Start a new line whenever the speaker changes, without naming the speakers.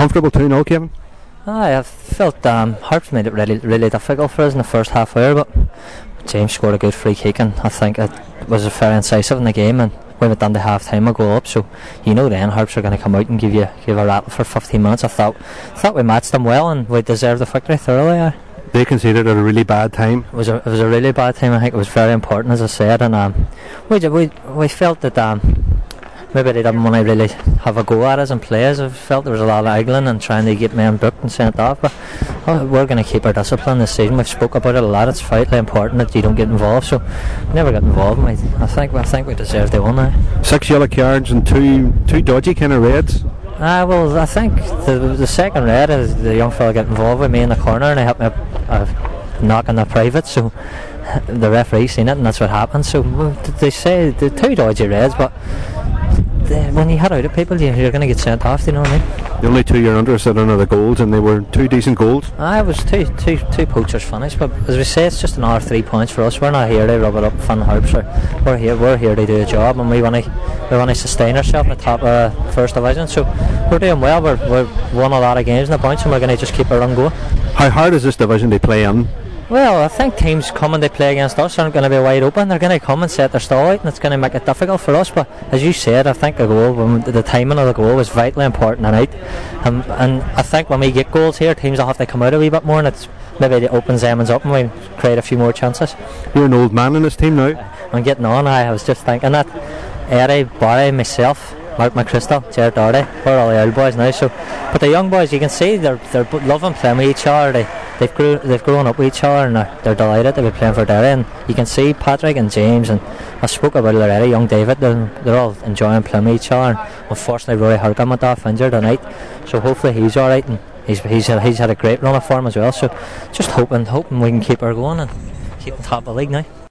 comfortable 2-0, Kevin?
I felt Harps made it really, really difficult for us in the first half hour, but James scored a good free kick, and I think it was very incisive in the game, and we went down to half time a goal up, so then Harps are going to come out and give a rattle for 15 minutes. I thought we matched them well, and we deserved the victory thoroughly.
They conceded at a really bad time.
It was a really bad time. I think it was very important, as I said, and we felt that maybe they didn't want to really have a go at us and play us. I felt there was a lot of angling and trying to get men booked and sent off, but we're going to keep our discipline this season. We've spoke about it a lot. It's vitally important that you don't get involved, so we never got involved. I think we deserve the one now. 6 yellow cards and two dodgy kind of reds. Well, I think the second red is the young fella got involved with me in the corner, and he hit me a knock on the private, so the referee seen it, and that's what happened. So they say the 2 dodgy reds, but when you hit out at people, you're going to get sent off. Do you know what I mean?
The only 2 you're under are under the goals, and they were 2 decent goals.
It was two poachers finished, but as we say, it's just another 3 points for us. We're not here to rub it up Finn Harps. We're here to do a job, and we want to sustain ourselves in the top first division. So we're doing well. We've won a lot of games in the points, and we're going to just keep our run going.
How hard is this division to play in?
Well, I think teams coming to play against us aren't going to be wide open. They're going to come and set their stall out, and it's going to make it difficult for us. But as you said, I think the timing of the goal was vitally important tonight. And I think when we get goals here, teams will have to come out a wee bit more, and it's maybe it opens them up and we create a few more chances.
You're an old man in this team now.
I'm getting on. I was just thinking that Eddie, Barry, myself, Mark McChrystal, Jared Doherty, we're all the old boys now. So, but the young boys, you can see they're loving playing with each other. They've grown up with each other, and they're delighted to be playing for Derry. And you can see Patrick and James, and I spoke about it already, young David, they're all enjoying playing with each other. And unfortunately Rory Hurcomb went off injured tonight, so hopefully he's alright, and he's had a great run of form as well. So just hoping we can keep her going and keep on top of the league now.